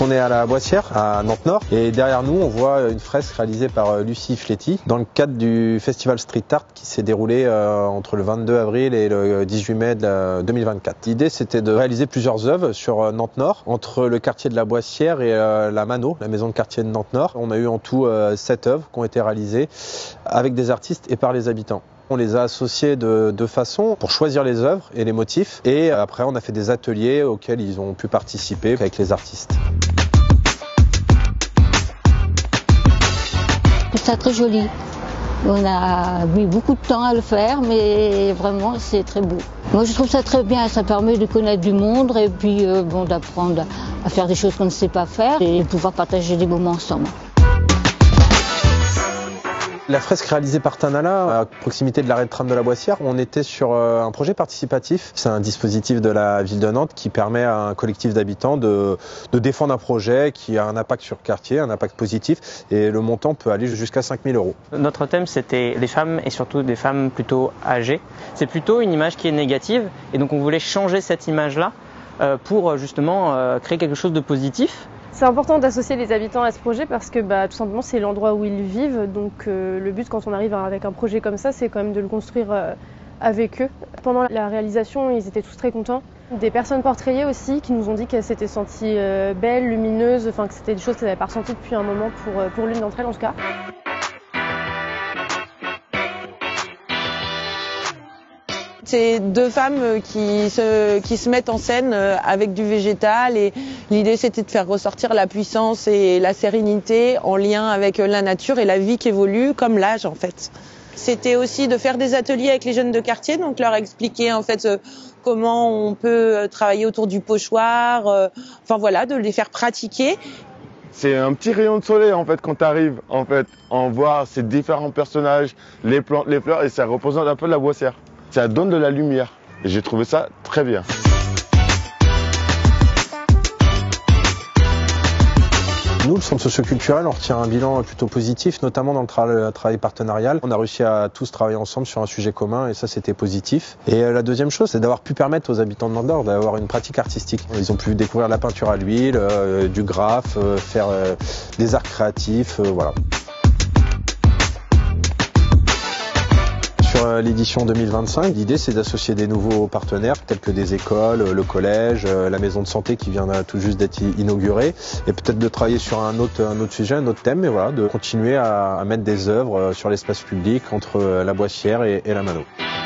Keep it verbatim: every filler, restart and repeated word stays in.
On est à la Boissière, à Nantes-Nord, et derrière nous, on voit une fresque réalisée par Lucie Fletti dans le cadre du festival Street Art qui s'est déroulé euh, entre le vingt-deux avril et le dix-huit mai de deux mille vingt-quatre. L'idée, c'était de réaliser plusieurs œuvres sur Nantes-Nord, entre le quartier de la Boissière et euh, la Mano, la maison de quartier de Nantes-Nord. On a eu en tout euh, sept œuvres qui ont été réalisées avec des artistes et par les habitants. On les a associés de deux façons pour choisir les œuvres et les motifs, et après on a fait des ateliers auxquels ils ont pu participer avec les artistes. Je trouve ça très joli. On a mis beaucoup de temps à le faire, mais vraiment c'est très beau. Moi je trouve ça très bien, ça permet de connaître du monde et puis euh, bon, d'apprendre à faire des choses qu'on ne sait pas faire et de pouvoir partager des moments ensemble. La fresque réalisée par Tanala, à proximité de l'arrêt de tram de la Boissière, on était sur un projet participatif. C'est un dispositif de la ville de Nantes qui permet à un collectif d'habitants de, de défendre un projet qui a un impact sur le quartier, un impact positif, et le montant peut aller jusqu'à cinq mille euros. Notre thème, c'était les femmes et surtout des femmes plutôt âgées. C'est plutôt une image qui est négative, et donc on voulait changer cette image-là pour justement créer quelque chose de positif. C'est important d'associer les habitants à ce projet parce que bah, tout simplement c'est l'endroit où ils vivent, donc euh, le but quand on arrive avec un projet comme ça, c'est quand même de le construire euh, avec eux. Pendant la réalisation, ils étaient tous très contents. Des personnes portrayées aussi qui nous ont dit qu'elles s'étaient senties euh, belles, lumineuses, enfin que c'était des choses qu'elles n'avaient pas ressenties depuis un moment pour, pour l'une d'entre elles en tout cas. C'est deux femmes qui se, qui se mettent en scène avec du végétal et l'idée c'était de faire ressortir la puissance et la sérénité en lien avec la nature et la vie qui évolue comme l'âge en fait. C'était aussi de faire des ateliers avec les jeunes de quartier, donc leur expliquer en fait comment on peut travailler autour du pochoir, enfin voilà, de les faire pratiquer. C'est un petit rayon de soleil en fait quand tu arrives en fait, en voir ces différents personnages, les plantes, les fleurs et ça représente un peu la Boissière. Ça donne de la lumière et j'ai trouvé ça très bien. Nous, le centre socioculturel, on retient un bilan plutôt positif, notamment dans le, tra le travail partenarial. On a réussi à tous travailler ensemble sur un sujet commun et ça, c'était positif. Et euh, la deuxième chose, c'est d'avoir pu permettre aux habitants de Nantes-Nord d'avoir une pratique artistique. Ils ont pu découvrir la peinture à l'huile, euh, du graphe, euh, faire euh, des arts créatifs, euh, voilà. Sur l'édition deux mille vingt-cinq, l'idée c'est d'associer des nouveaux partenaires tels que des écoles, le collège, la maison de santé qui vient tout juste d'être inaugurée et peut-être de travailler sur un autre, un autre sujet, un autre thème, mais voilà, de continuer à, à mettre des œuvres sur l'espace public entre la Boissière et, et la Mano.